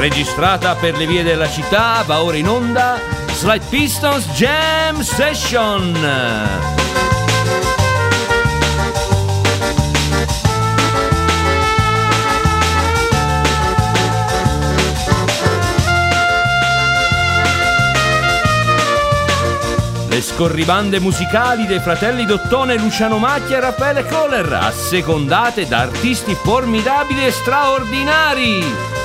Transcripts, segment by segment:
registrata per le vie della città, va ora in onda Slight Pistons Jam Session. Le scorribande musicali dei fratelli Dottone, Luciano Macchia e Raffaele Kohler, assecondate da artisti formidabili e straordinari.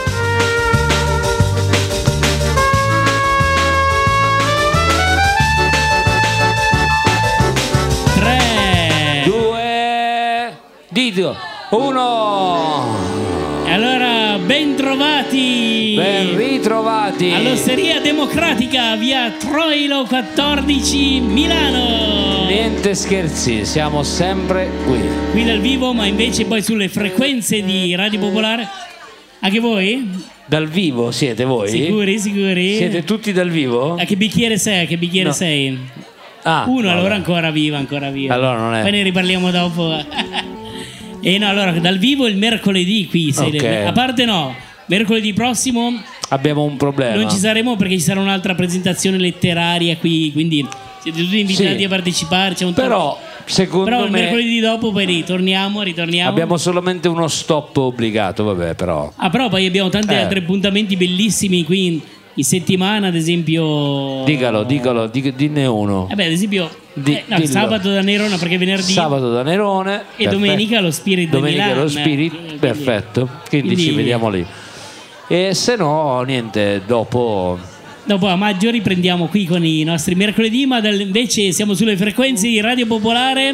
Tre, due, dito, uno. Allora, ben trovati! Ben ritrovati! All'Osteria Democratica, via Troilo 14, Milano! Niente scherzi, siamo sempre Qui dal vivo, ma invece poi sulle frequenze di Radio Popolare. Anche voi? Dal vivo siete voi? Sicuri? Siete tutti dal vivo? A che bicchiere sei? No. sei? Ah, Uno, vabbè. allora ancora viva. Allora non è. Poi ne riparliamo dopo. E no, allora, dal vivo il mercoledì qui. Ok. A parte no, mercoledì prossimo Abbiamo un problema. non ci saremo perché ci sarà un'altra presentazione letteraria qui, quindi siete tutti invitati Sì. a partecipare. C'è un Però, secondo Però il me, mercoledì dopo poi ritorniamo. abbiamo solamente uno stop obbligato, vabbè, però. Ah, però poi abbiamo tanti Eh. altri appuntamenti bellissimi qui in settimana, ad esempio. Dinne uno. Ad esempio, Dillo. sabato da Nerone perché venerdì Sabato da Nerone. e perfetto. domenica lo Spirit Domenica di Milano. lo Spirit, perfetto. Quindi ci vediamo lì. E se no, niente, dopo a maggio riprendiamo qui con i nostri mercoledì, ma invece siamo sulle frequenze di Radio Popolare.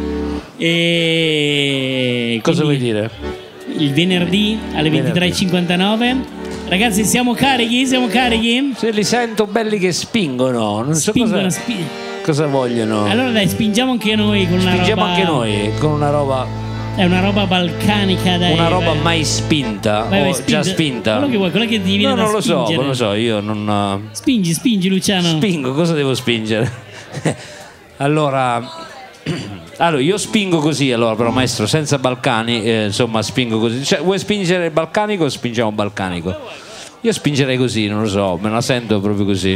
E cosa vuoi quindi dire? il venerdì alle 23:59. Ragazzi, siamo carichi? Se li sento belli che spingono, non so cosa vogliono. Allora dai, spingiamo anche noi con una Spingiamo roba. anche noi con una roba, È una roba balcanica, dai. una roba vai. mai spinta Vai, o già spinta. Quello che vuoi, quello che ti viene No, da non lo spingere. so, io non Spingi Luciano. spingo, cosa devo spingere? Allora io spingo così, allora però maestro, senza balcani, insomma spingo così. Cioè, vuoi spingere balcanico o spingiamo balcanico? Io spingerei così, non lo so, me la sento proprio così.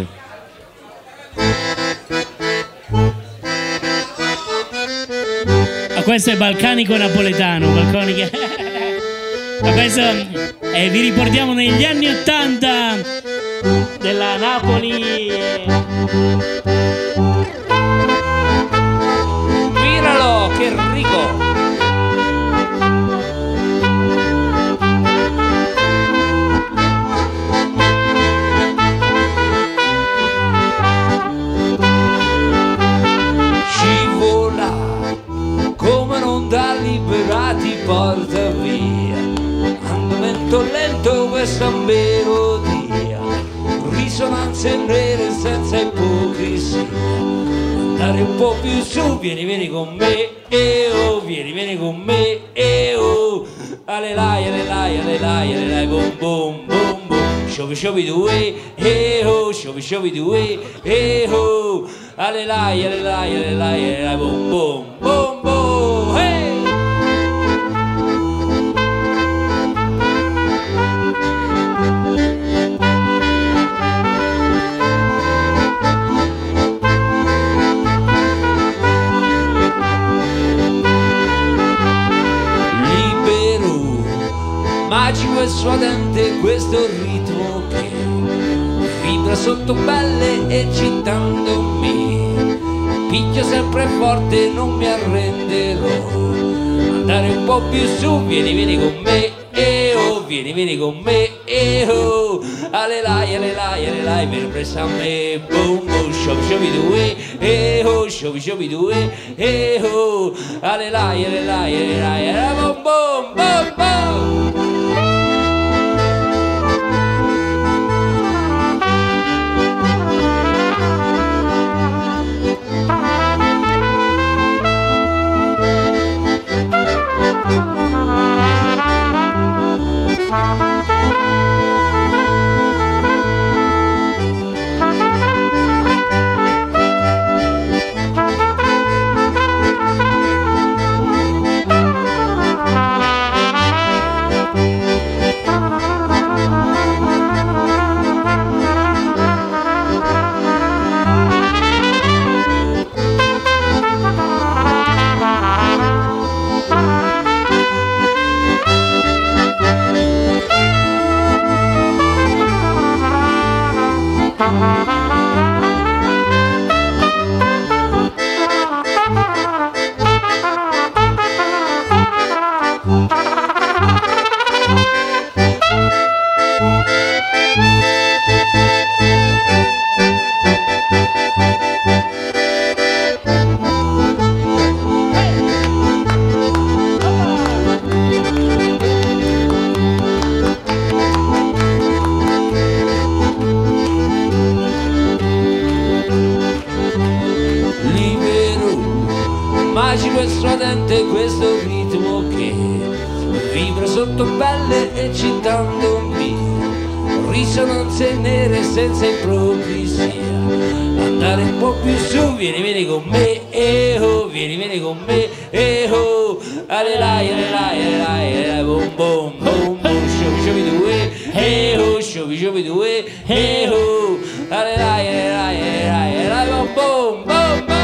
Ma questo è balcanico napoletano, balcanico. Ma questo vi riportiamo negli anni '80 della Napoli. Miralo, che rico! Scivola come un'onda libera ti porta via, andamento lento questa melodia, risonanze nere senza ipocrisia. Andare un po' più su, vieni con me, vieni con me, alelai, bom bom bom bom, shovi due, shovi due, alelai, bom bom bom bom, hey! Magico e suadente questo ritmo che vibra sotto pelle eccitandomi, picchio sempre forte, non mi arrenderò, andare un po' più su, vieni con me, vieni con me, alelai, vieni presso a me, boom boom, shovi due, shovi due, alelai, boom boom boom boom. magico e stridente questo ritmo che vibra sotto pelle eccitandomi, risonanze nere senza ipocrisia, andare un po' più su, vieni con me, oh, vieni con me, oh, alelai, boom boom boom boom, show me the way, oh, show me the way, oh, alelai, boom boom boom boom.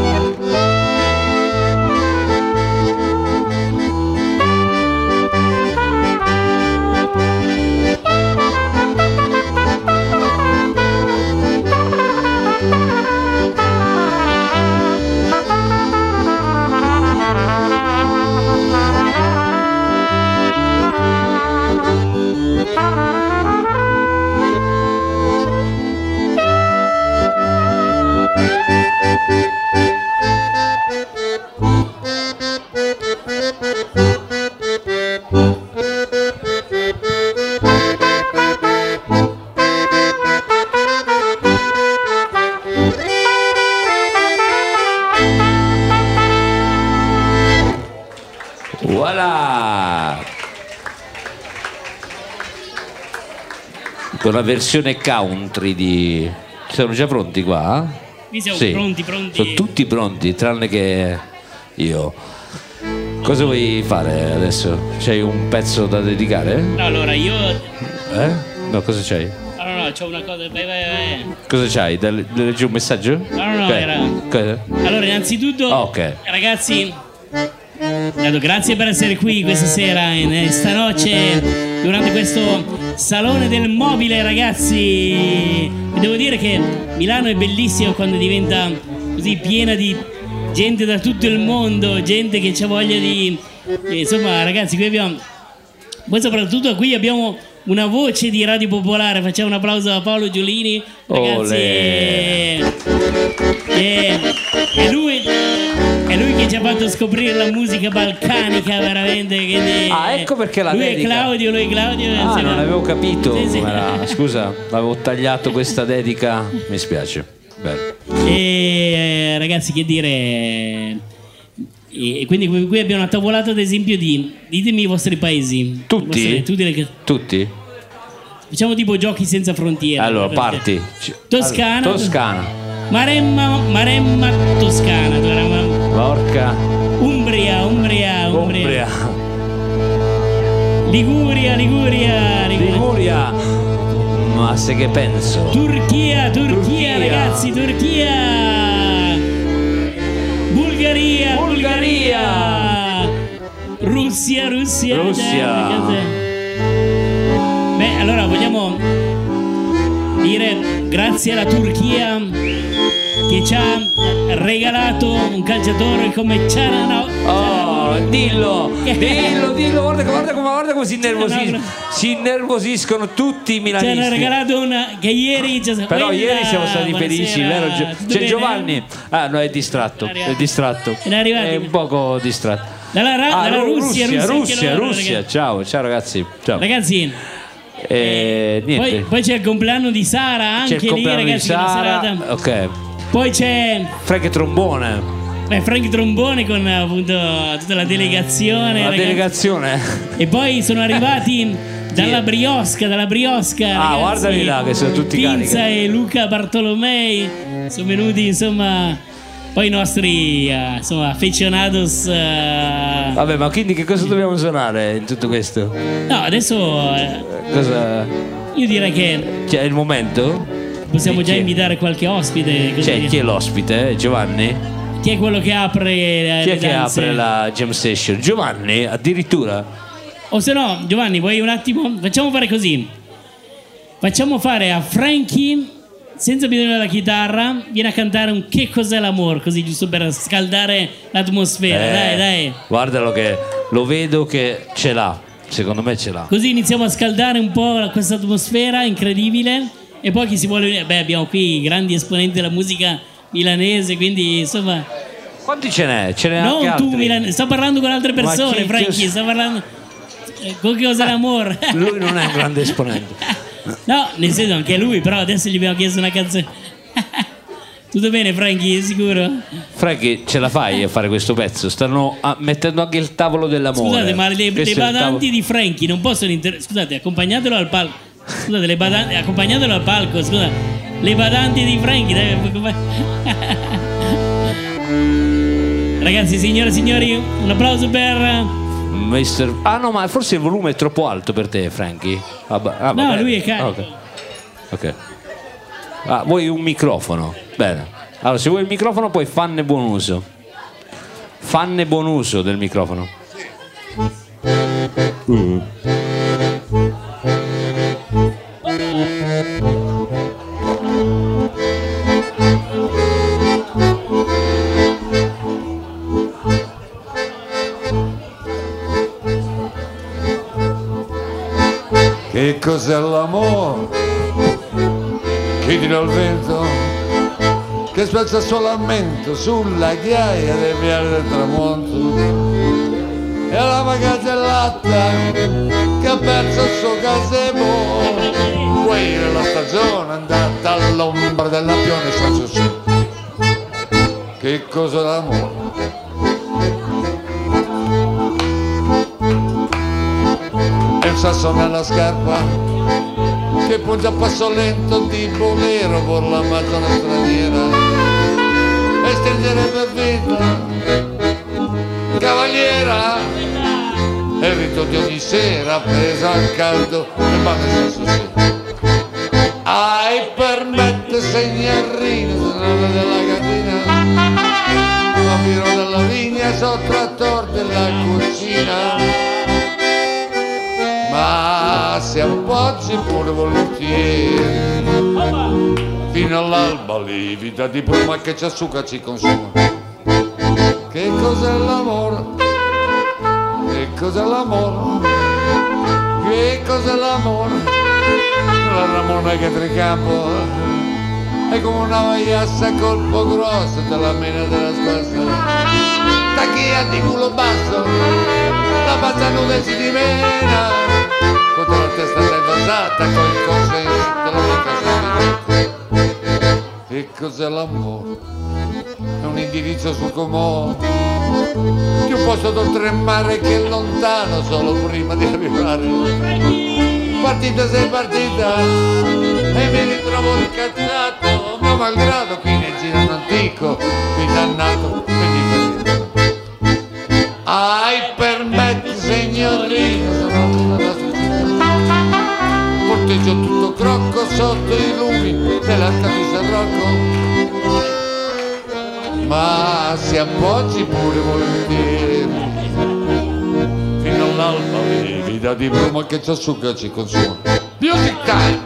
Voilà! Con la versione country di... Sono già pronti qua? Qui siamo Sì. pronti. Sono tutti pronti, tranne che io. Cosa vuoi fare adesso? C'hai un pezzo da dedicare? No, allora io... No, cosa c'hai? No, c'ho una cosa... Vai. Cosa c'hai? Leggi un messaggio? No, Ok. era... Cosa? Allora, innanzitutto, Ok. ragazzi, grazie per essere qui questa sera, stanotte, durante questo Salone del Mobile, ragazzi. E devo dire che Milano è bellissima quando diventa così piena di gente da tutto il mondo, gente che ha voglia di... insomma, ragazzi, qui abbiamo... Poi soprattutto qui abbiamo una voce di Radio Popolare. Facciamo un applauso a Paolo Giulini, ragazzi. È lui che ci ha fatto scoprire la musica balcanica, veramente. Quindi, Ecco perché la lui dedica. Lui è Claudio. Ah, non avevo capito. Sì, sì. Com'era. Scusa, avevo tagliato questa dedica. Mi spiace. Bello. E ragazzi, che dire. E quindi qui abbiamo una tavolata, ad esempio, di... Ditemi i vostri paesi. Tutti? Tutti? Facciamo tipo Giochi senza frontiere. Allora, perché- parti. Toscana. Toscana. Maremma Toscana. Porca. Umbria. Umbria. Liguria. Ma se che penso? Turchia, ragazzi, Turchia. Bulgaria. Russia. Beh, allora vogliamo dire grazie alla Turchia che ci ha regalato un calciatore come Cialanoglu. Oh, dillo, guarda come si innervosiscono tutti i Ci milanisti. hanno regalato una che ieri Però ieri siamo stati felici, vero? Tutto C'è bene? Giovanni. Ah, no, è distratto. È arrivato. È un poco distratto. Dalla Russia, anche loro, Russia. Ciao ragazzi. Ciao. Ragazzi, Niente. poi c'è il compleanno di Sara, C'è anche il lì, compleanno di ragazzi, una Sara. serata. Ok. Poi c'è Frank Trombone. Frank Trombone con appunto tutta la delegazione. La ragazzi. delegazione. E poi sono arrivati dalla Briosca. Ah, guardali là che sono tutti Pinza carichi. e Luca Bartolomei sono venuti, insomma. Poi i nostri aficionados. Vabbè, ma quindi che cosa dobbiamo suonare in tutto questo? No, adesso Cosa? io direi che C'è il momento? possiamo Di già chi? invitare qualche ospite. Così. Chi è l'ospite? Giovanni? Chi è quello che apre Chi le è che danze? apre la jam session? Giovanni, addirittura? O se no, Giovanni, vuoi un attimo? Facciamo fare così. Facciamo fare a Frankie, senza bisogno della chitarra, viene a cantare un Che cos'è l'amore, così giusto per scaldare l'atmosfera. Dai. Guardalo che lo vedo che ce l'ha. Secondo me ce l'ha. Così iniziamo a scaldare un po' questa atmosfera incredibile. E poi chi si vuole venire? Beh, abbiamo qui i grandi esponenti della musica milanese, quindi insomma. Quanti ce n'è? Ce n'è anche Non tu altri. milanese, sto parlando con altre Ma persone, chi- Frankie, sto parlando con che cos'è l'amore. Lui non è un grande esponente. No, nel senso anche lui, però adesso gli abbiamo chiesto una canzone. Tutto bene, Frankie, sicuro? Frankie, ce la fai a fare questo pezzo? Stanno mettendo anche il tavolo dell'amore. Scusate, ma le Questo è il badanti di Frankie non possono scusate, accompagnatelo al palco. Scusate, le badanti, accompagnatelo al palco, scusa. Le badanti di Frankie, dai. Ragazzi, signore e signori, un applauso per Mister... Ah no, ma forse il volume è troppo alto per te, Frankie. No, vabbè. lui è carico. Ok. Ok. Ah, vuoi un microfono? Bene. Allora, se vuoi il microfono poi fanne buon uso. Fanne buon uso del microfono. Che cos'è l'amore? Chiedilo al vento che spezza il suo lamento sulla ghiaia dei viali del tramonto e alla vacanza latta che ha perso il suo gazebo. Quella è la stagione andata all'ombra del lampione senza su. Che cos'è l'amore? È un sasso nella scarpa che punta a passo lento di bolero per l'Amazona straniera e stringere per vita cavaliera e il rito di ogni sera presa al caldo e bande senza sé. Ai permette signorina della cantina papiro della vigna sottrattor della cucina, ma si appoggi pure volentieri fino all'alba livida di bruma che ci assuca ci consuma. Che cos'è l'amore? Che cos'è l'amore? Che cos'è l'amore? La ramona che tricampo è come una maiassa a colpo grosso della mena della squassa. Tacchia di culo basso, la pazza nuda si dimena, tutta la testa devasata con il consenso della mica solidità. Che cos'è l'amore? È un indirizzo sul comò di un posto d'oltremare che è lontano solo prima di arrivare. Partita sei partita e mi ritrovo ricazzato, ma malgrado qui nel giro antico, qui dannato e differito. Ai permetti signorina, sono una porteggio tutto crocco sotto i lumi dell'arca di San Rocco, ma si appoggi pure volentieri fino all'alba livida di bruma che ci assuga e ci consuma. Music time!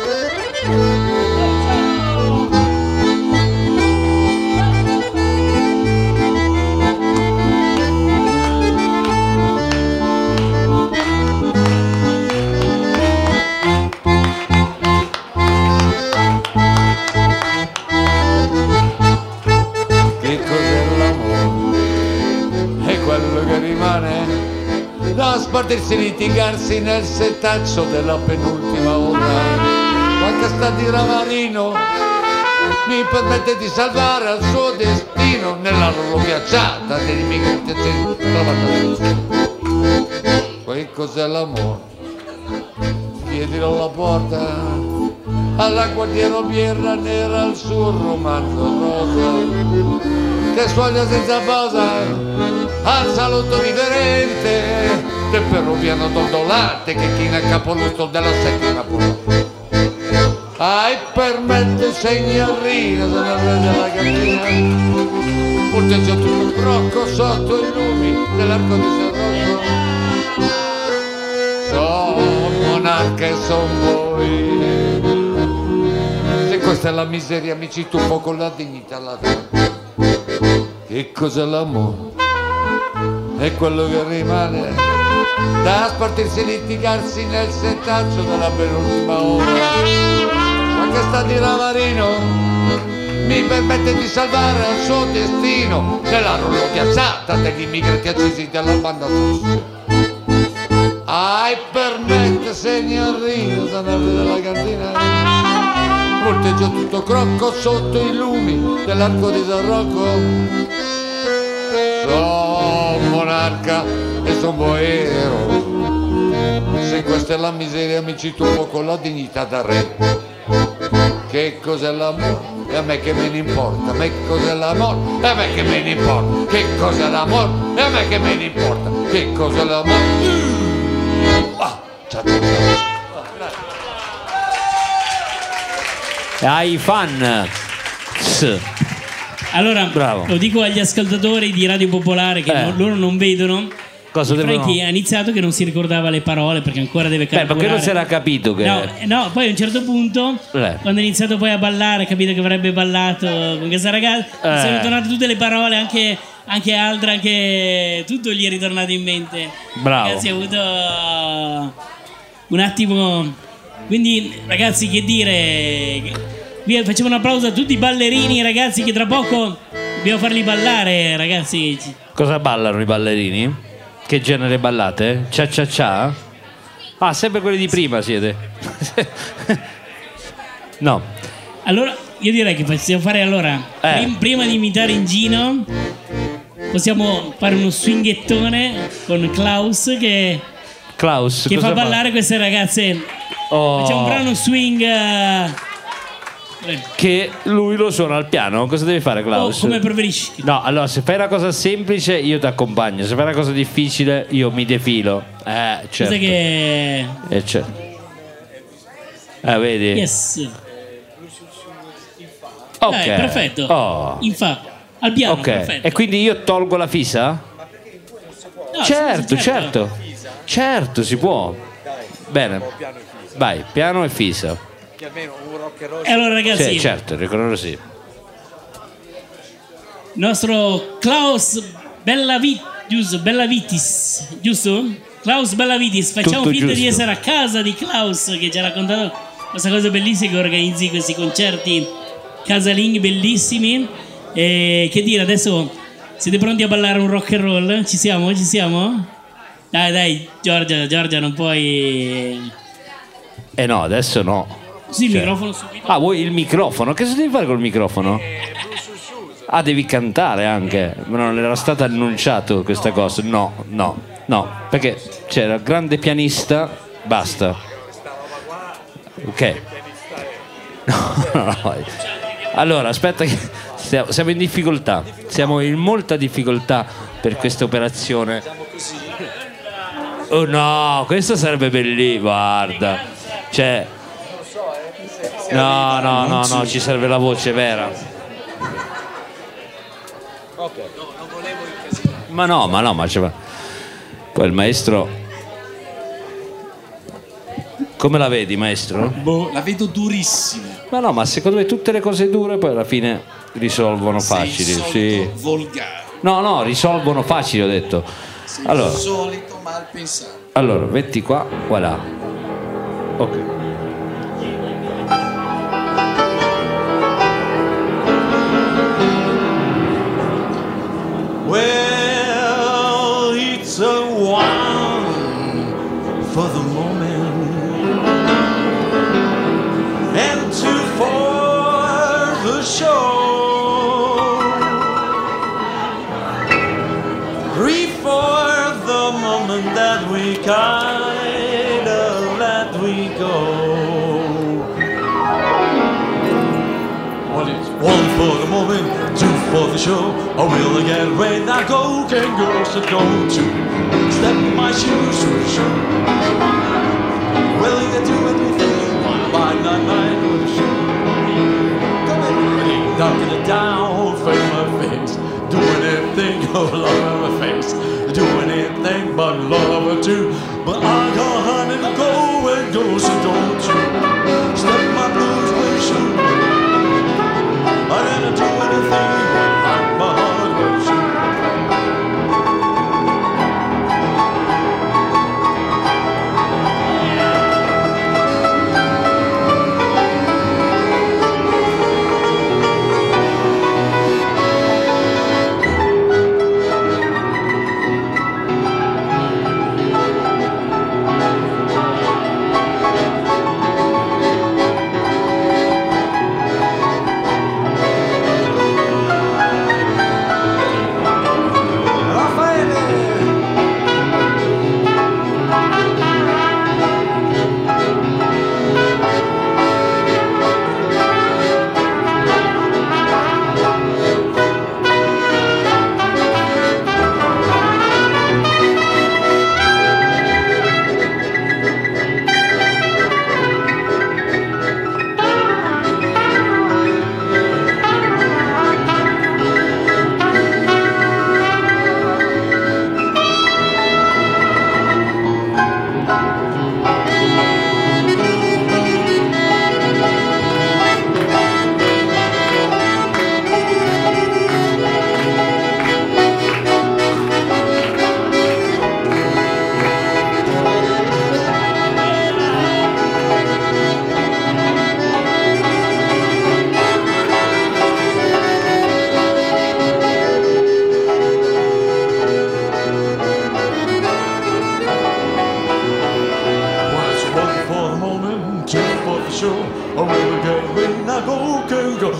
Da spartirsi, litigarsi nel setaccio della penultima ora. Qualche sta di Ramarino mi permette di salvare al suo destino nella loro ghiacciata degli immigranti accesi. Poi cos'è l'amore? Chiedilo alla porta alla guardiera birra nera al suo romanzo rosa che sfoglia senza posa al saluto riverente del peruviano dondolante che china il capoluto della settima puntata. Ai permette signorina della della cantina porteggio tutto il crocco sotto i lumi dell'arco di San Rocco. Son monarca e son voi, se questa è la miseria mi ci tuffo con la dignità alla terra. Che cos'è l'amore? È quello che rimane da spartirsi e litigarsi nel setaccio della penultima ora. Ma che sta di Ramarino mi permette di salvare al suo destino nella loro piazzata degli immigrati accesi dalla banda rossa. Ai permette signorino d'andare della cantina volteggio tutto crocco sotto i lumi dell'arco di San Rocco. Son monarca e son boero, se questa è la miseria mi ci tuffo con la dignità da re. Che cos'è l'amore? E a me che me ne importa? A me cos'è l'amore? E a me che me ne importa? Che cos'è l'amore? E a me che me ne importa? Che cos'è l'amore? Ciao. Ai fan. Allora, bravo. lo dico agli ascoltatori di Radio Popolare che loro non vedono. Cosa devono? Frankie ha iniziato che non si ricordava le parole perché ancora deve calcolare. Perché non si era capito che... No, poi a un certo punto quando ha iniziato poi a ballare, ha capito che avrebbe ballato con questa ragazza, sono tornate tutte le parole, anche altre, anche tutto gli è ritornato in mente. Bravo. Ragazzi, ha avuto un attimo. Quindi ragazzi, che dire, facciamo un applauso a tutti i ballerini, ragazzi, che tra poco dobbiamo farli ballare, ragazzi. Cosa ballano i ballerini? Che genere ballate? Cia cia cia? Ah, sempre quelli di prima siete. No. Allora, io direi che possiamo fare prima di imitare in Gino, possiamo fare uno swinghettone con Klaus che fa ballare queste ragazze. Facciamo un brano swing. Che lui lo suona al piano. Cosa deve fare Klaus? Come preferisci? No, allora se fai una cosa semplice io ti accompagno, se fai una cosa difficile io mi defilo. Certo. Cosa che... certo. Vedi? Yes. Ok. Dai, perfetto. Infatti, al piano, ok. perfetto. E quindi io tolgo la fissa? No, certo, si può. Bene. Vai, piano e fissa. Almeno un rock and roll. E allora ragazzi, certo, ricordo sì. Nostro Klaus Bellavitis, giusto? Klaus Bellavitis, facciamo Tutto finta giusto. di essere a casa di Klaus che ci ha raccontato questa cosa bellissima, che organizzi questi concerti casalinghi bellissimi. E che dire, adesso siete pronti a ballare un rock and roll? Ci siamo? Dai, Giorgia, non puoi... No, adesso no. Sì, il microfono subito. Ah, vuoi il microfono? Che cosa devi fare col microfono? Ah, devi cantare anche. Ma non era stato annunciato questa cosa. No, perché c'era il grande pianista. Basta. Ok. No. Allora, aspetta che siamo in difficoltà. Siamo in molta difficoltà per questa operazione. Oh no, questo sarebbe bellissimo, guarda. Cioè No, ci serve la voce vera. Ok. No, non volevo incasinare. Ma c'è. Poi il maestro. Come la vedi, maestro? La vedo durissima. Ma secondo me tutte le cose dure poi alla fine risolvono facili. Sì. Volgare. No, risolvono facili, ho detto. Sei allora, solito mal pensato. Allora, metti qua, voilà. Ok. Well, it's a one for the moment and two for the show, three for the moment that we kinda let we go. One for the moment, two for the show. I will get ready now, go, can girls that go to step in my shoes to the show. Will you do anything? By night with the show. Come everybody, down to the down, face my face. Do anything, oh love my face. Do anything but love her too. But I got honey to go and go, so don't you step my blues with the shoe. I didn't do anything like my heart was you.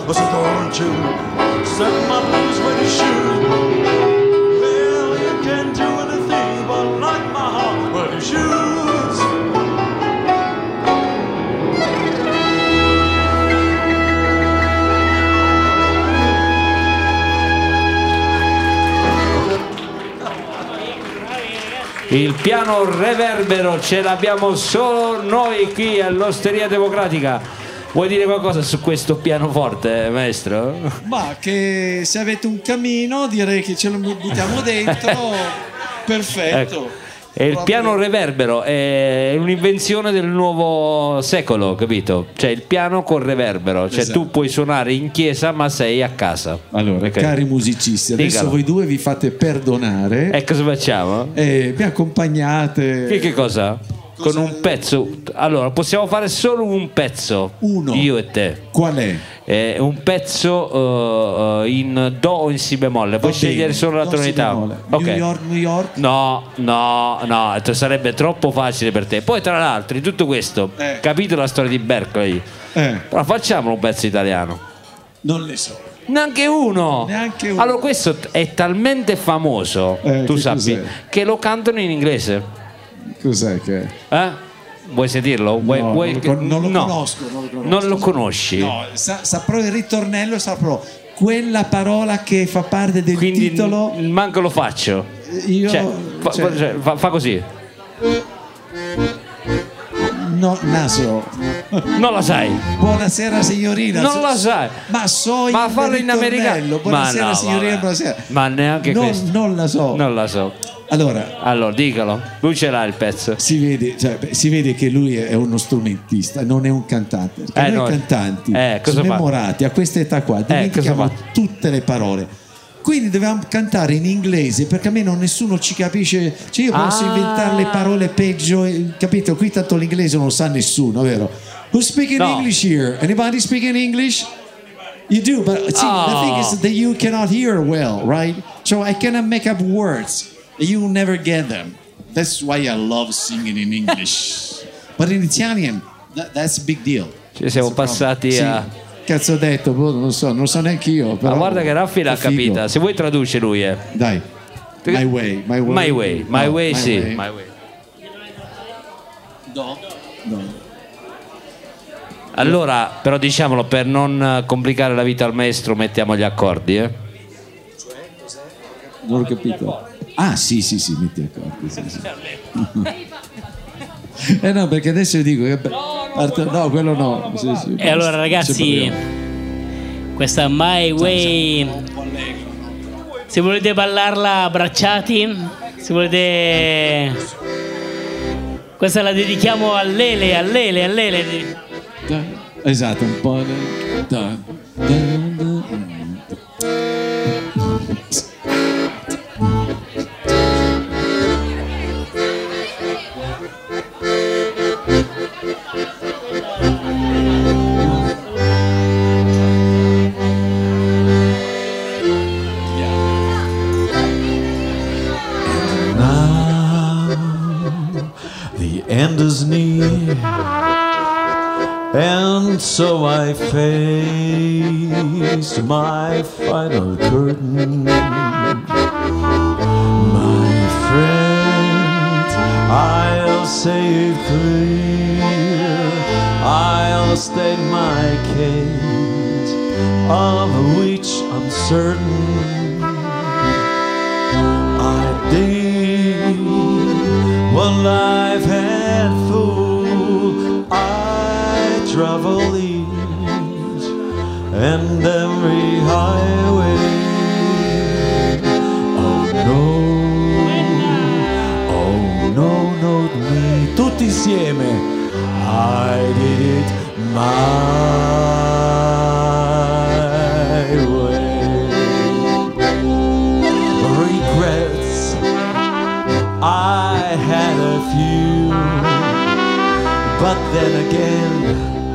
Oh, so don't you set my blues with your shoes. Well, you can't do anything but knock my heart with your shoes. Il piano reverbero ce l'abbiamo solo noi qui all'Osteria Democratica. Vuoi dire qualcosa su questo pianoforte, maestro? Ma che se avete un camino direi che ce lo buttiamo dentro. Perfetto. Ecco. E il Proprio- piano reverbero è un'invenzione del nuovo secolo, capito? Cioè il piano con reverbero, cioè Esatto. tu puoi suonare in chiesa ma sei a casa. Allora, Ok. cari musicisti, adesso Dicalo. voi due vi fate perdonare E cosa facciamo? e mi accompagnate. Che cosa? Con un pezzo. Allora, possiamo fare solo un pezzo. Uno. Io e te. Qual è? Un pezzo in do o in si bemolle. Puoi Va scegliere bene, solo la do, si tonalità. bemolle. Ok. New York. No, sarebbe troppo facile per te. Poi, tra l'altro, in tutto questo, capito la storia di Berkeley? Però facciamo un pezzo italiano. Non le so. Neanche uno. Neanche uno. Allora, questo è talmente famoso, tu che sappi, cos'è? che lo cantano in inglese. Cos'è che è? Vuoi sentirlo? Vuoi, No, vuoi non lo no. conosco, non lo conosco. Non lo conosci? No, saprò il ritornello, saprò quella parola che fa parte del Quindi titolo. manco lo faccio. Io Cioè, cioè, fa così. no, naso. Non la sai. Buonasera signorina. Non la sai. Ma so Ma il fallo in americano. ritornello. Buonasera Ma no, signorina, vabbè. buonasera. Ma neanche questo. Non la so. Non la so. Allora, Dicalo. Lui ce l'ha il pezzo. si vede che lui è uno strumentista, non è un cantante. Perché noi no. cantanti, Cosa fa? smemorati a questa età qua, dimentichiamo cosa fa? tutte le parole. Quindi dobbiamo cantare in inglese perché almeno nessuno ci capisce. Cioè io posso inventare le parole peggio, capito? Qui tanto l'inglese non lo sa nessuno, vero? Who's speaking No. English here? Anybody speaking English? You do, but see, the thing is that you cannot hear well, right? So I cannot make up words. You never get them. That's why I love singing in English. But in Italian, that's a big deal. Ci siamo passati Sì. a. Cazzo ho detto, boh, non lo so neanche io. Però Ma guarda che Raffi l'ha è figo. capita. Se vuoi traduce lui, Dai. My way. My way, No, my way, sì. way. My way. No. Allora, però diciamolo, per non complicare la vita al maestro, mettiamo gli accordi, Non ho capito. Ah, sì, metti accordi. Sì. No, perché adesso io dico che no, quello no. Sì, E allora ragazzi, questa My Way, se volete ballarla abbracciati, se volete, questa la dedichiamo a Lele. Esatto, un po'. The end is near, and so I face my final curtain. My friend, I'll say it clear, I'll state my case, of which I'm certain. I did what life had full. I travel each and every highway. Oh no, not me. Tutti insieme. I did it my way. Regrets, I had a few, but then again,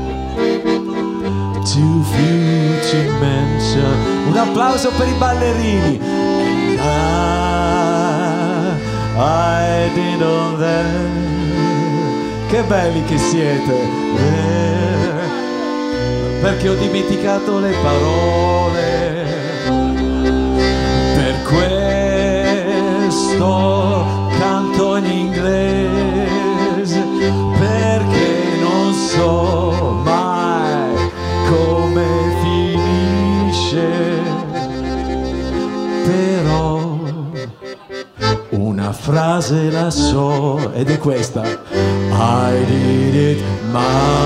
too few to mention. Un applauso per i ballerini. And I did all that. Che belli che siete. There. perché ho dimenticato le parole. Per questo canto in inglese, perché non so mai come finisce, però una frase la so ed è questa: I did it my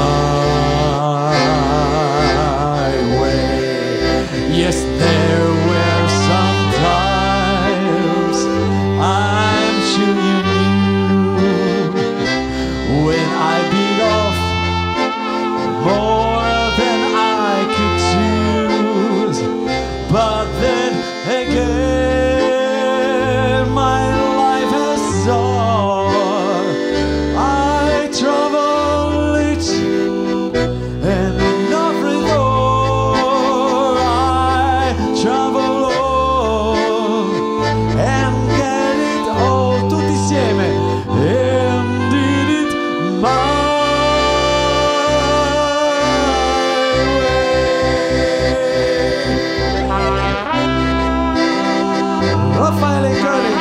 way. Yes, there were some times I'm sure you knew when I beat off more than I could choose, but then again my life has on. I travel each and every door. I travel on and get it all tutti insieme, and did it my way. Raffaele Coli.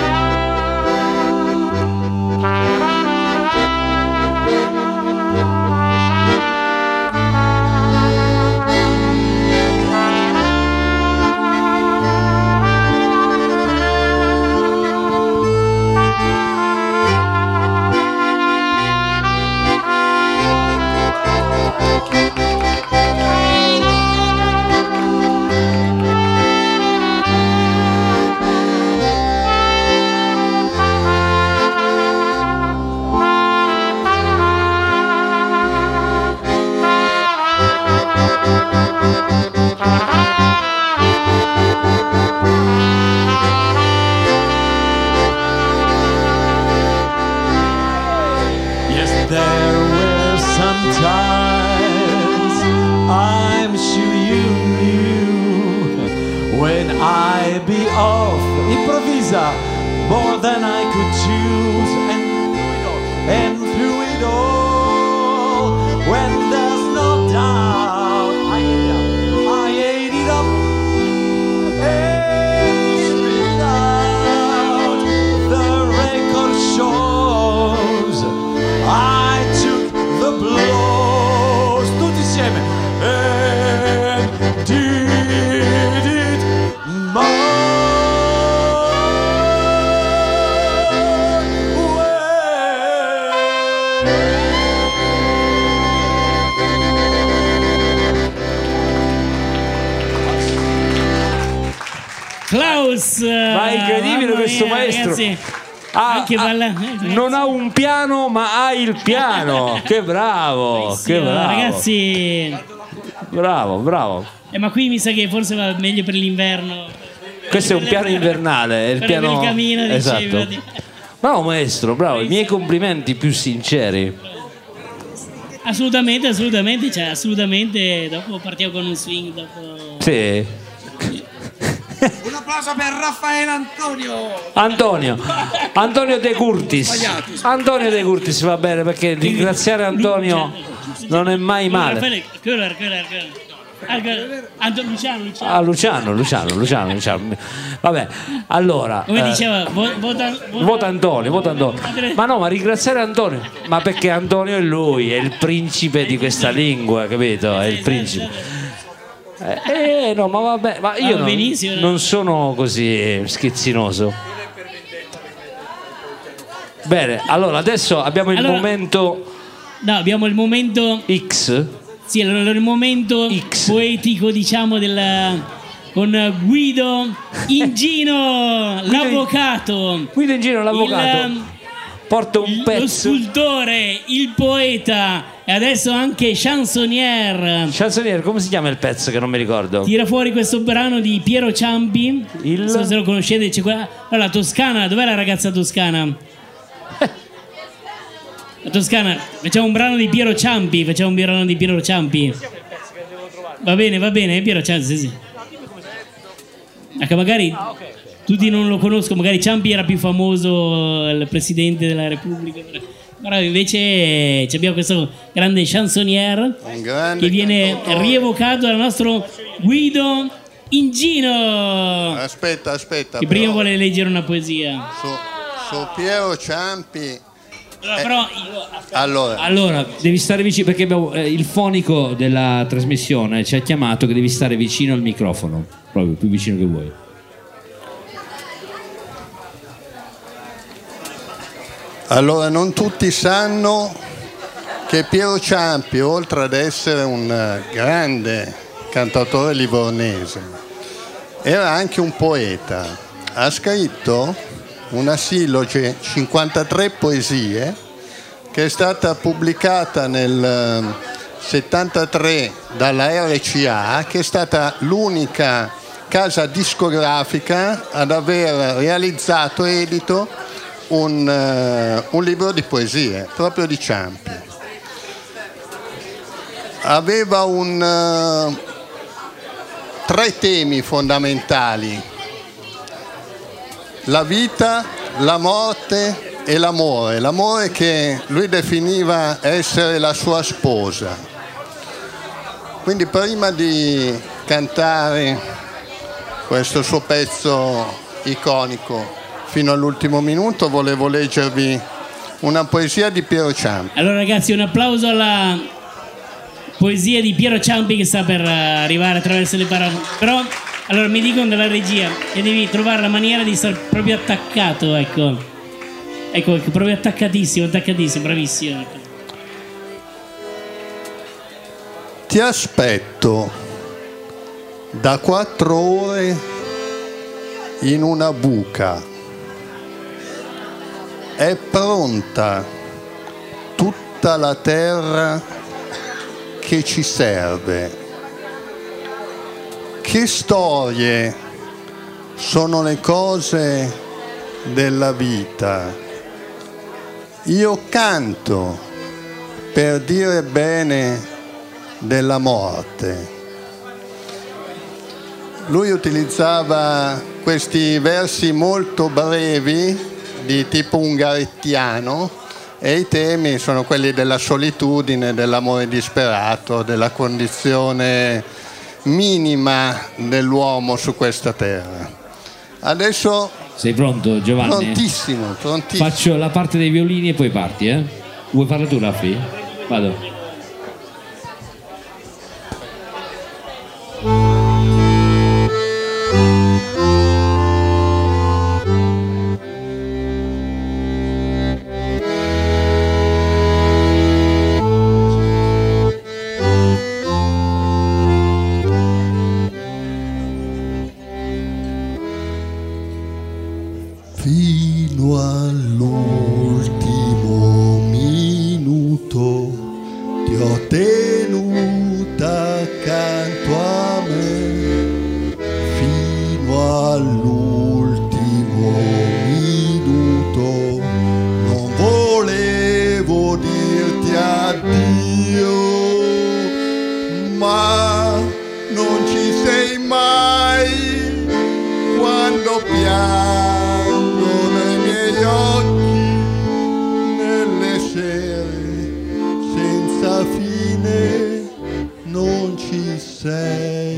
Yes, there were some times I'm sure you knew when I be off, improvisa, more than I could choose, and through it all, when there's no doubt, I ate it up and spit out. The record shows I took the blows, tutti insieme, and did it my Klaus! Ma è incredibile mamma questo mia, maestro. ragazzi. Anche non ha un piano, ma ha il piano. Che bravo, che bravo. Ragazzi, Bravo. ma qui mi sa che forse va meglio per l'inverno. Questo è un piano invernale, è il Per piano il camino, esatto. dicevo. Bravo maestro, bravo, i miei complimenti più sinceri. Assolutamente, cioè assolutamente. Dopo partiamo con un swing. Dopo... Sì. Un applauso per Raffaele Antonio. Antonio De Curtis. Antonio De Curtis va bene, perché ringraziare Antonio non è mai male. Luciano. Vabbè, allora. Come diceva, vota Antonio. Ma no, ma ringraziare Antonio. Ma perché Antonio è lui, è il principe di questa lingua, capito? È il principe. No, ma vabbè, ma io non sono così schizzinoso. Bene, allora adesso abbiamo il momento. No, abbiamo il momento X. Sì, allora il momento X. poetico, diciamo, con Guido Ingino, l'avvocato. Guido Ingino, l'avvocato. Porta un pezzo. Lo scultore, il poeta e adesso anche chansonnier. Chansonnier, come si chiama il pezzo che non mi ricordo? Tira fuori questo brano di Piero Ciampi. Non so se lo conoscete, c'è quella. Allora, Toscana, dov'è la ragazza toscana? La Toscana, facciamo un brano di Piero Ciampi. Va bene, Piero Ciampi, sì. Ecco, magari tutti non lo conoscono, magari Ciampi era più famoso, il presidente della Repubblica. Però invece abbiamo questo grande chansonnier che viene rievocato dal nostro Guido Ingino. Aspetta. Che prima vuole leggere una poesia. Su Piero Ciampi. Allora, devi stare vicino perché il fonico della trasmissione ci ha chiamato che devi stare vicino al microfono, proprio più vicino che vuoi. Allora, non tutti sanno che Piero Ciampi, oltre ad essere un grande cantautore livornese, era anche un poeta. Ha scritto una silloge, 53 poesie, che è stata pubblicata nel 73 dalla RCA, che è stata l'unica casa discografica ad aver realizzato e edito un libro di poesie proprio di Ciampi. Aveva tre temi fondamentali: la vita, la morte e l'amore. L'amore che lui definiva essere la sua sposa. Quindi prima di cantare questo suo pezzo iconico fino all'ultimo minuto, volevo leggervi una poesia di Piero Ciampi. Allora ragazzi, un applauso alla poesia di Piero Ciampi che sta per arrivare attraverso le parole. Però, allora mi dicono dalla regia che devi trovare la maniera di stare proprio attaccato, ecco, proprio attaccatissimo, bravissimo. Ti aspetto da 4 ore in una buca. È pronta tutta la terra che ci serve. Che storie sono le cose della vita. Io canto per dire bene della morte. Lui utilizzava questi versi molto brevi di tipo ungarettiano e i temi sono quelli della solitudine, dell'amore disperato, della condizione minima dell'uomo su questa terra. Adesso sei pronto, Giovanni? Prontissimo. Faccio la parte dei violini e poi parti, eh? Vuoi farla tu, Raffi? Vado. Fino all'ultimo minuto ti ho tenuta accanto a me. Fino all'ultimo minuto non volevo dirti addio, ma non ci sei mai quando piangi occhi nelle sere senza fine, non ci sei.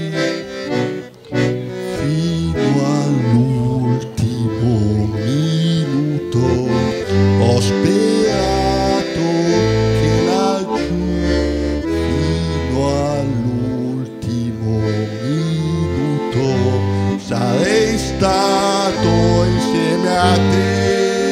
Fino all'ultimo minuto ho sperato che laggiù, fino all'ultimo minuto sarei stato insieme a te,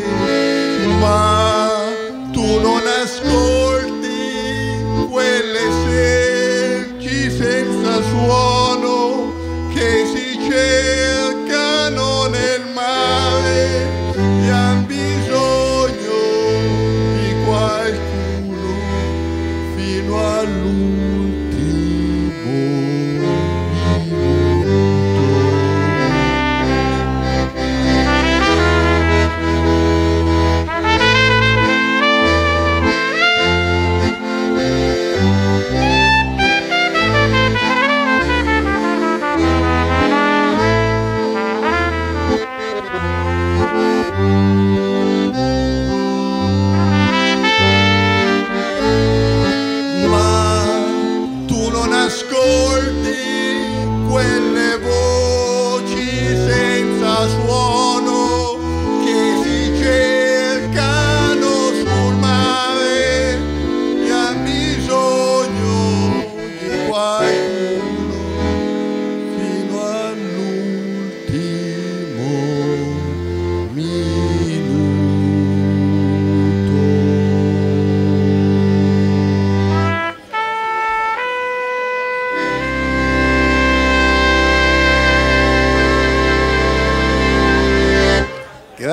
ma tu non ascolti quelle selci senza suono che si cercano nel mare e han bisogno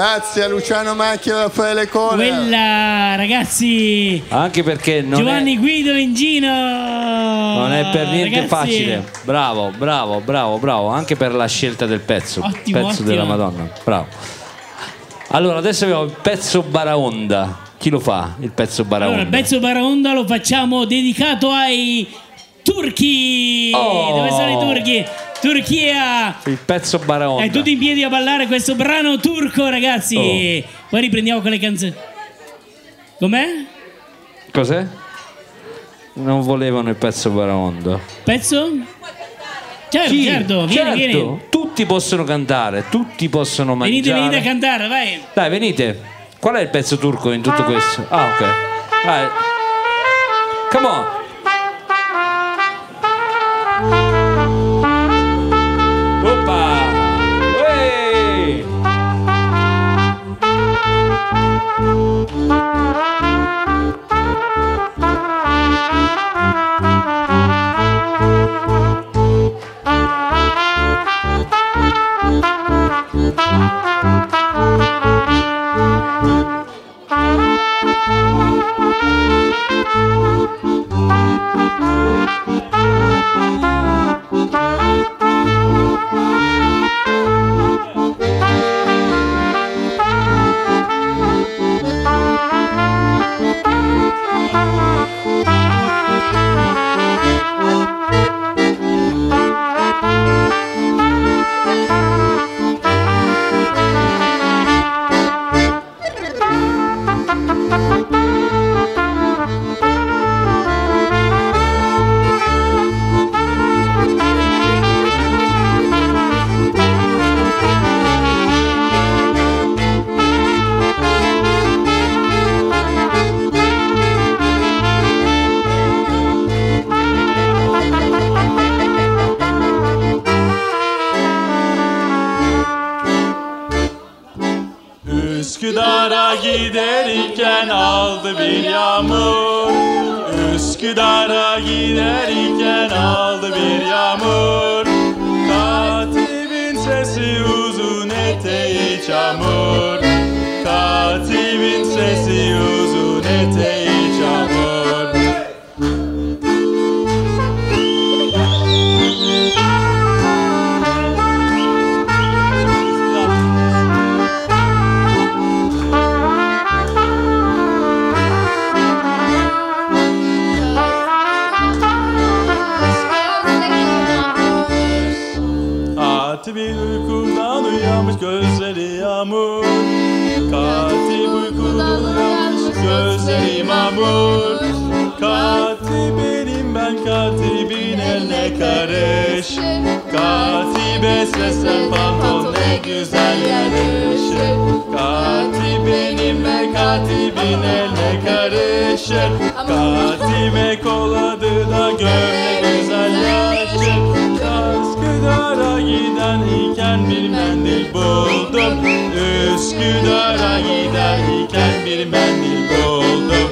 Grazie a Luciano Macchia e Raffaele Collera. Quella, ragazzi. Anche perché Giovanni Guido in Gino. Non è per niente ragazzi. facile. Bravo. Anche per la scelta del pezzo. Ottimo, Pezzo della Madonna. Bravo. Allora, adesso abbiamo il pezzo Baraonda. Chi lo fa il pezzo Baraonda? Allora, il pezzo Baraonda lo facciamo dedicato ai turchi. Dove sono i turchi? Turchia. Il pezzo Baraonda. E tutti in piedi a ballare questo brano turco, ragazzi. Poi riprendiamo con le canzoni. Com'è? Cos'è? Non volevano il pezzo Baraonda. Pezzo? Certo, vieni. Tutti possono cantare, tutti possono mangiare. Venite a cantare, vai. Dai, venite. Qual è il pezzo turco in tutto questo? Ah, ok. Vai. Come on. Oppa. Uè. Üsküdar'a giderken aldı bir yağmur. Üsküdar'a giderken aldı bir yağmur. Katibin sesi uzun, eteği çamur. Katibin sesi uzun, eteği çamur. Katibin uykudan uyanmış, gözleri yağmur. Katip uykudan uyanmış, gözleri mamur. Katibenim ben, katibin eline karış. Katibe seslen pantol, ne güzel yarışır. Katibenim ben, katibin eline karışır. Katibe koladı da gömlek güzel yaşır. Üsküdar'a giden iken bir mendil buldum. Üsküdar'a giden iken bir mendil buldum.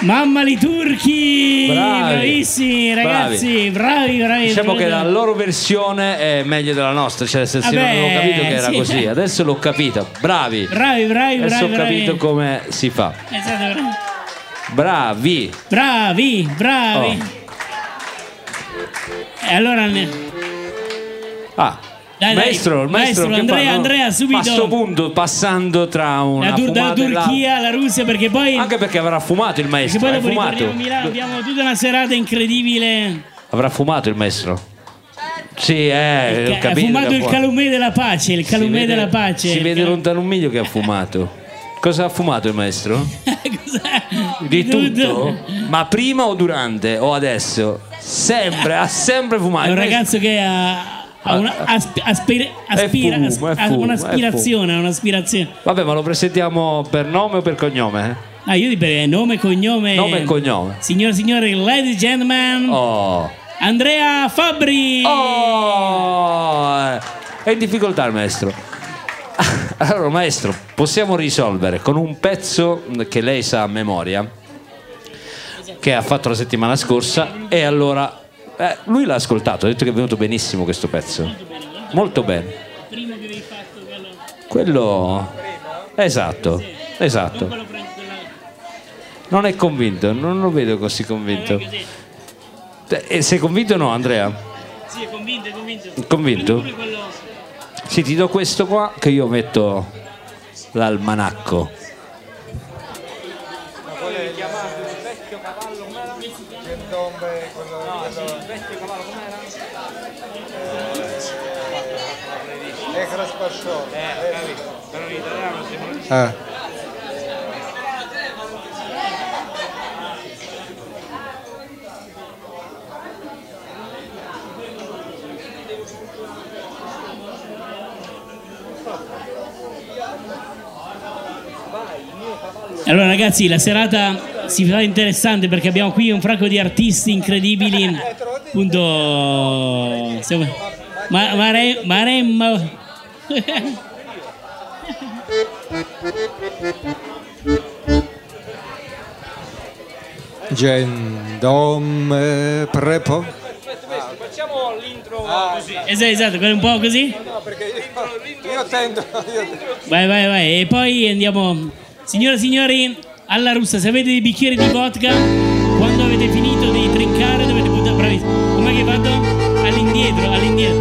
Mamma li turchi! Bravi. Bravissimi ragazzi, bravi. Diciamo che la loro versione è meglio della nostra, cioè se non avevo capito che era così, adesso l'ho capito. Bravi. Adesso ho capito come si fa. Esatto, bravi. Oh. E allora Dai, maestro che Andrea subito a questo punto passando tra una da Turchia alla Russia, perché poi anche perché avrà fumato il maestro. Perché poi dopo ritorniamo a Milano, abbiamo tutta una serata incredibile. Avrà fumato il maestro? Sì, ho capito. Ha fumato il calumè della pace, della pace. Si vede lontano un miglio che ha fumato. Cosa ha fumato il maestro? Di tutto? Ma prima o durante o adesso? Ha sempre fumato. È un ragazzo che ha un'aspirazione. Vabbè, ma lo presentiamo per nome o per cognome? Io direi nome e cognome. Nome e cognome. Signore e signori, ladies and gentlemen. Andrea Fabbri. È in difficoltà il maestro. Allora, maestro, possiamo risolvere con un pezzo che lei sa a memoria, che ha fatto la settimana scorsa, e allora lui l'ha ascoltato, ha detto che è venuto benissimo questo pezzo. Molto bene. Prima che avevi fatto quello. Esatto. Non è convinto, non lo vedo così convinto. Sei convinto o no, Andrea? Sì, è convinto. Convinto? Sì, ti do questo qua che io metto l'almanacco. Ma vuole chiamare il vecchio cavallo com'era? Gendombe, quello il vecchio cavallo com'era? Crasparscione. Però in italiano sembra. Allora ragazzi, la serata si fa interessante perché abbiamo qui un fracco di artisti incredibili. Appunto Maremma. Gendom prepo. Facciamo l'intro così. Esatto, quello un po' così? No, perché io tendo. Vai. E poi andiamo. Signore e signori, alla russa, se avete dei bicchieri di vodka, quando avete finito di trincare dovete buttare. Bravissimo. Com'è che vado? All'indietro.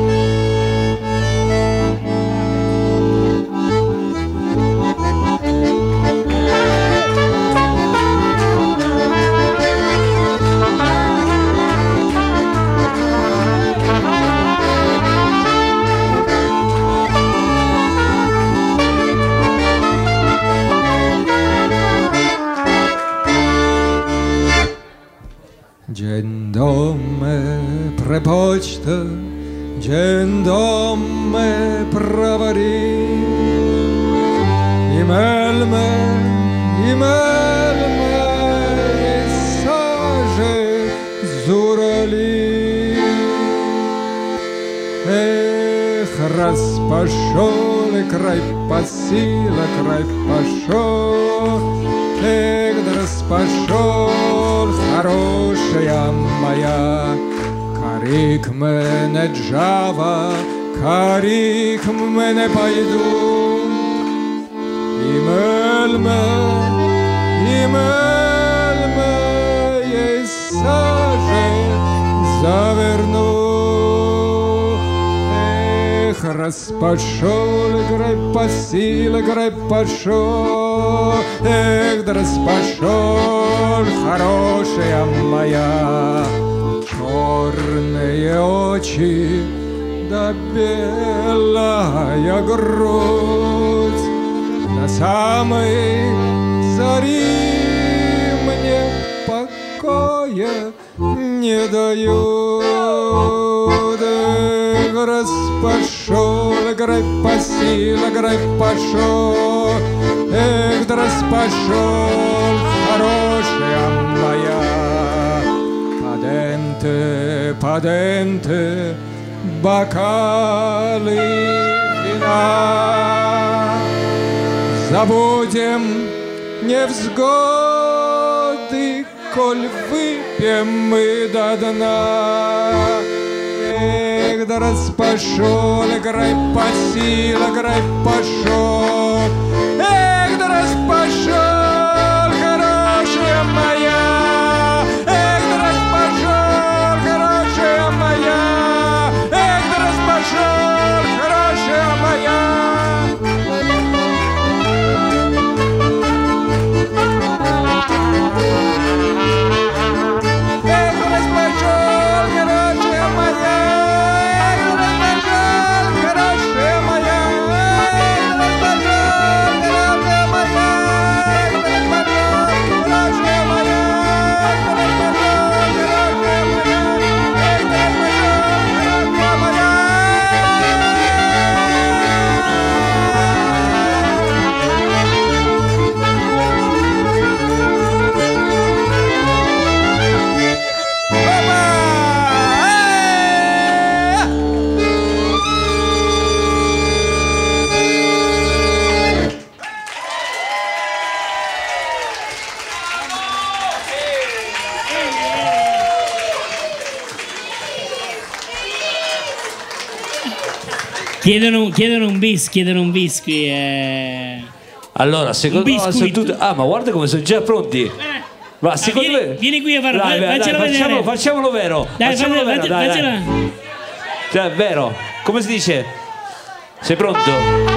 Gendome prepочта, gendome pravari, imelme, sage zurali, распашол, край пасила, край пошел, распашол, хорошая моя, карик мене джава, карик мене пойду, имельме, ей саже заверну. Распашол, играй по силе, играй пошел, да распашол, хорошая моя, черные очи, да белая грудь, до самой зари мне покоя не дают. Распашол, играй по силе, играй пошел, да распашол, хорошая моя. Паденте, бокалы вина, забудем невзгоды, коль выпьем мы до дна. Эх, да раз пошел, играй по силе, играй пошел. Эх, да раз пошел, хорошая моя. Эх, да раз пошел, хорошая моя. Эх, да раз пошел, хорошая моя. Chiedono un biscuit. Allora, secondo me ma guarda come sono già pronti. Ma secondo me vieni qui a farlo. Facciamolo vero. Dai, faccelo. Cioè, vero. Come si dice? Sei pronto?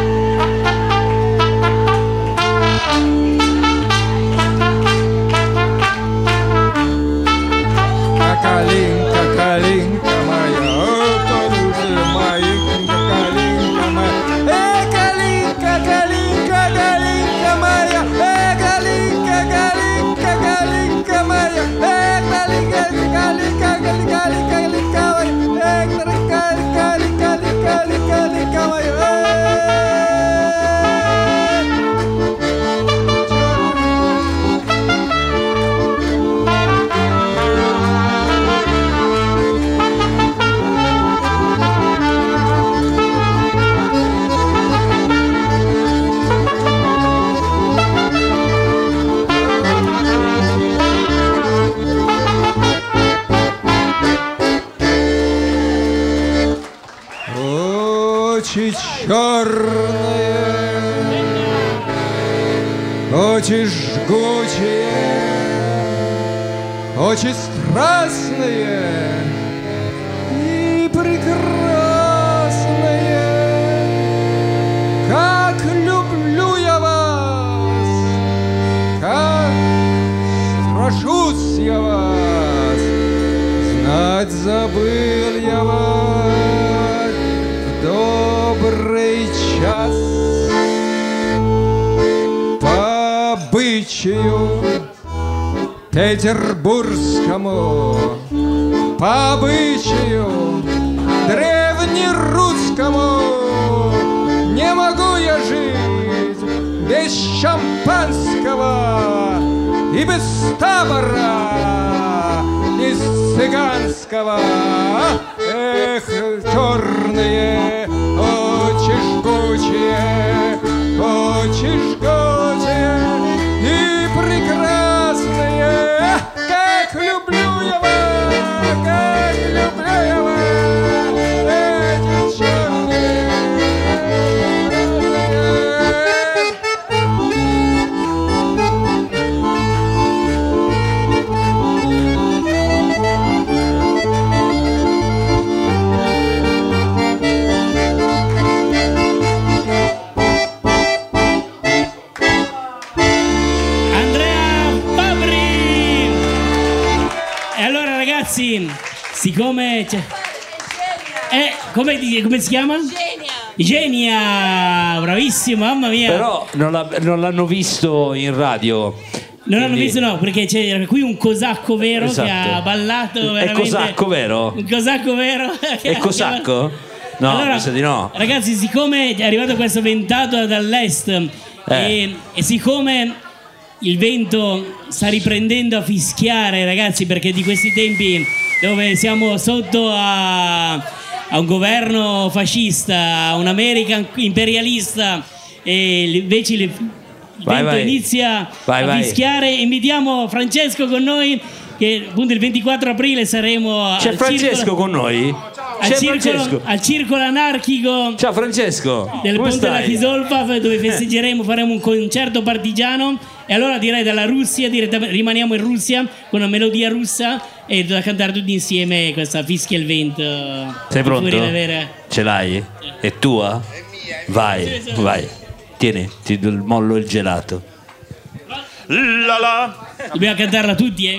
Калинка моя, полюби маленька калинка моя. Калинка моя, калинка моя. Калинка моя. Очи черные, очи жгучие, очи страстные и прекрасные. Как люблю я вас, как страшусь я вас, знать забыл я вас в добрый час. По обычаю петербургскому, по обычаю древнерусскому, не могу я жить без шампанского и без табора, из цыганского. Эх, черные, очи жгучие, очи жгучие и прекрасные. Как люблю я вас, как люблю я вас, эти черные. Siccome c'è... come si chiama? Genia, bravissimo, mamma mia. Però non l'hanno visto in radio. Non l'hanno visto, no, perché c'era qui un cosacco vero, esatto, che ha ballato veramente. È cosacco vero? Un cosacco vero. È cosacco? No, allora, mi sa di no. Ragazzi, siccome è arrivato questo ventato dall'est e siccome il vento sta riprendendo a fischiare, ragazzi, perché di questi tempi dove siamo sotto a un governo fascista, a un'America imperialista, e invece Vai. inizia a fischiare. Invitiamo Francesco con noi, che appunto il 24 aprile saremo C'è Francesco con noi? al circolo anarchico. Ciao Francesco, del come Ponte della stai? Fisolfa, dove festeggeremo, faremo un concerto partigiano. E allora direi dalla Russia, rimaniamo in Russia con una melodia russa e da cantare tutti insieme questa Fischia il vento. Sei pronto? Vera. Ce l'hai? È tua? Vai. Tieni, ti mollo il gelato. Dobbiamo cantarla tutti,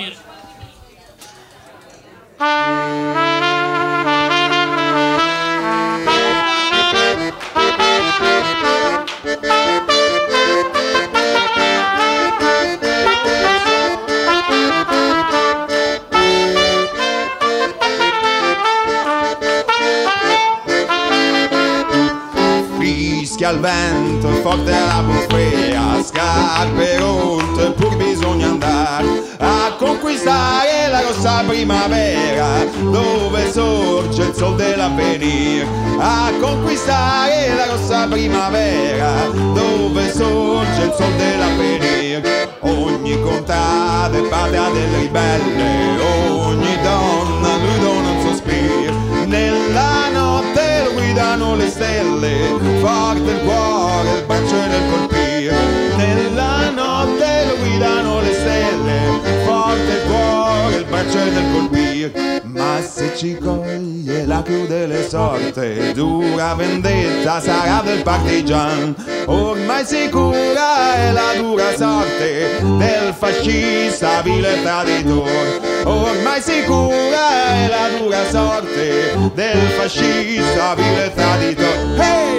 Fischia il vento, forte la bufera, scarpe rotte, pur bisogna andare a conquistare la rossa primavera, dove sorge il sol dell'avvenire. A conquistare la rossa primavera, dove sorge il sol dell'avvenire. Ogni contrada è patria del ribelle, ogni donna lui dona un sospiro. Nella notte lo guidano le stelle, forte il cuore, il braccio nel colpire. Nella notte lo guidano le stelle, forte il cuore, il braccio nel colpire. Ma se ci coglie la crudele sorte, dura vendetta sarà del partigian. Ormai sicura è la dura sorte del fascista vile traditore. Ormai sicura è la dura sorte del fascista vile traditore. Hey!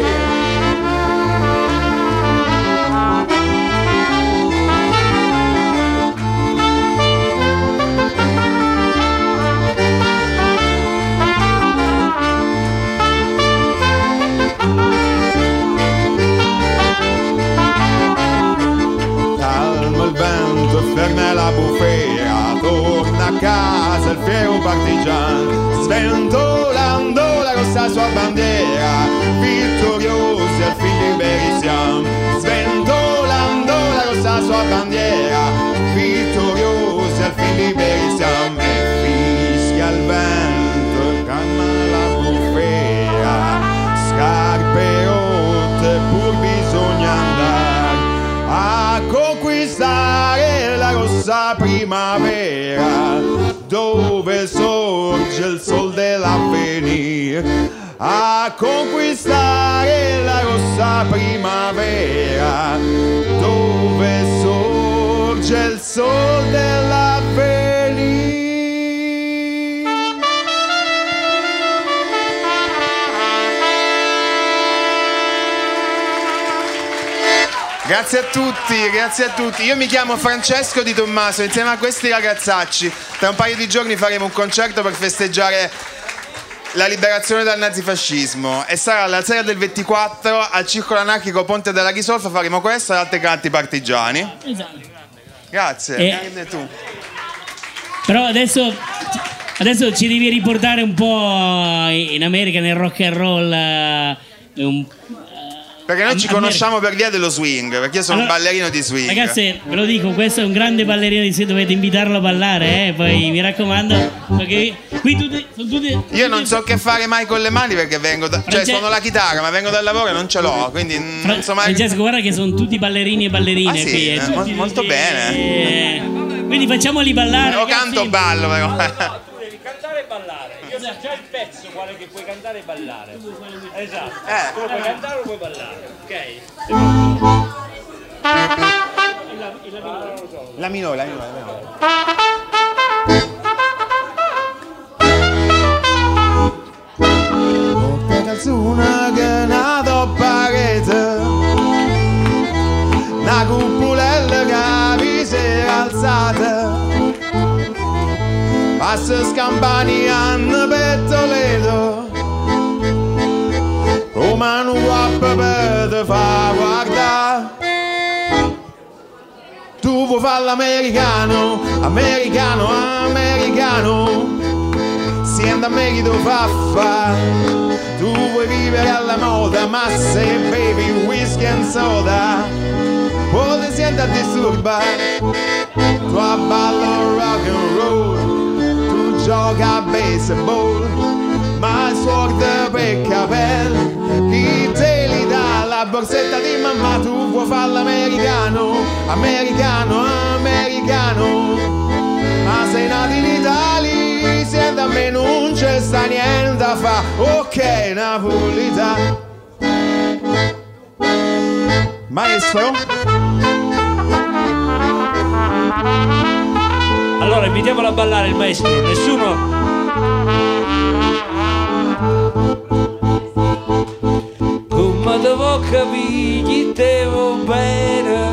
Ferma la bufera, torna a casa il fiero partigiano, sventolando la rossa sua bandiera, vittoriosi al fin liberi siamo, sventolando la rossa sua bandiera, vittoriosi al fin liberi siamo. E fischia il vento, calma la bufera, scarpe rotte, pur bisogna andare a conquistare la rossa primavera, dove sorge il sol dell'avvenire. A conquistare la rossa primavera, dove sorge il sol dell'avvenire. Grazie a tutti, grazie a tutti. Io mi chiamo Francesco Di Tommaso, insieme a questi ragazzacci tra un paio di giorni faremo un concerto per festeggiare la liberazione dal nazifascismo e sarà la sera del 24 al Circolo Anarchico Ponte della Risolfa. Faremo questo e altri canti partigiani. Esatto. Grazie. E tu. Però adesso ci devi riportare un po' in America, nel rock and roll, perché noi ci conosciamo per via dello swing, perché io sono un ballerino di swing. Ragazzi, ve lo dico, questo è un grande ballerino di swing, dovete invitarlo a ballare, poi mi raccomando, perché qui sono tutti. Io non so che fare mai con le mani perché vengo cioè suono la chitarra, ma vengo dal lavoro e non ce l'ho, quindi non so mai. Francesco, guarda che sono tutti ballerini e ballerine sì, qui. Molto bene. Quindi facciamoli ballare. Io canto ballo però. Tu devi cantare e ballare. Io so già il pezzo quale che puoi cantare e ballare. Esatto. Tu puoi cantare o puoi ballare, ok? La minore. Porta calzuna che nato parete, una cupolella che vi si è alzata, passa scampani hanno per Toledo, come un guappo per te fa guardare. Tu vuoi fare l'americano, americano, siendo americano faffa. Tu vuoi vivere alla moda, ma se bevi whisky and soda, potessi niente a disturbare. Tu ballo rock and roll, tu gioca a baseball, ma il suono per capelli, chi te li dà la borsetta di mamma, tu vuoi fare l'americano, americano, americano, ma sei nato in Italia, se da me non c'è sta niente a fa, ok napolitano. Maestro? Allora invitiamolo a ballare il maestro, nessuno. Come devo capire chi devo bene,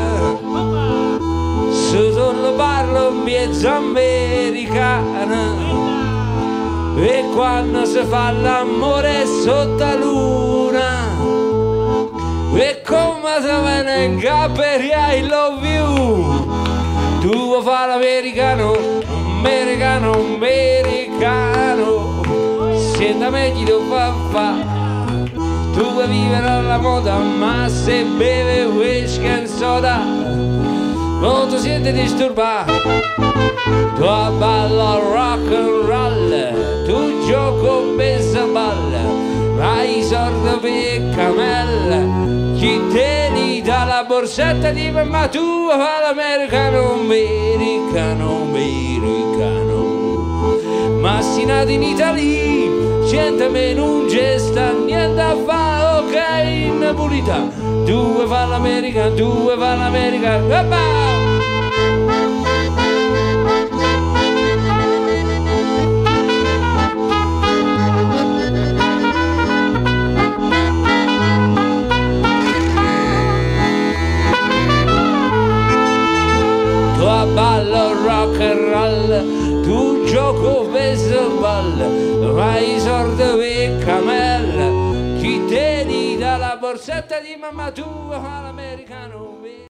se tu parlo mezzo americana, e quando si fa l'amore sotto la luna, e come se viene in capo I love you, tu vuoi fare l'americano, americano, americano, senta meglio tu fa, tu vuoi vivere alla moda, ma se beve whisky e soda, non ti senti disturbato, tu ballo rock and roll, tu gioco baseball, hai sordo per camella, chi te li dà la borsetta di mamma, tu fa l'americano, americano, americano, ma si nato in Italia, gente me non gesta, niente a fa, ok napolitano, tu vuoi fa l'americano, tu vuoi fa l'americano, ballo rock and roll, tu gioco baseball, vai sordo per camella, chi te li dà la borsetta di mamma, tu fa l'americano.